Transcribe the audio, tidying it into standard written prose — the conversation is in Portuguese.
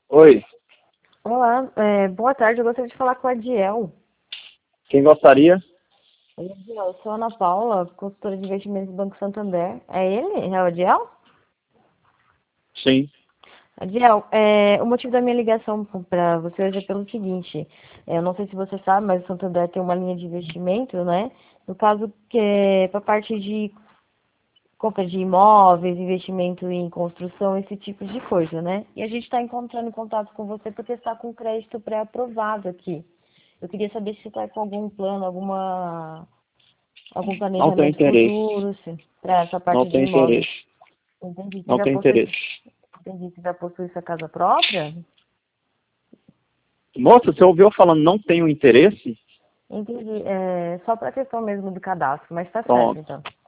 Oi, Olá, boa tarde. Eu gostaria de falar com a Adiel. quem gostaria? Oi, Adiel, eu sou a Ana Paula, consultora de investimentos do Banco Santander. É ele? É o Adiel? Sim. Adiel, o motivo da minha ligação para você hoje é pelo seguinte. Eu não sei se você sabe, mas o Santander tem uma linha de investimento, né? No caso, que é para parte de compra de imóveis, investimento em construção, esse tipo de coisa, né? E a gente está encontrando em contato com você porque está com crédito pré-aprovado aqui. Eu queria saber se você está com algum plano, algum Não tenho planejamento interesse. futuro, para essa Não parte de tenho imóveis. interesse. Entendi. Não tenho interesse. Você já possui sua casa própria? Moça, você ouviu falando não tenho interesse? Entendi. Só para a questão mesmo do cadastro, mas tá certo Pronto. então.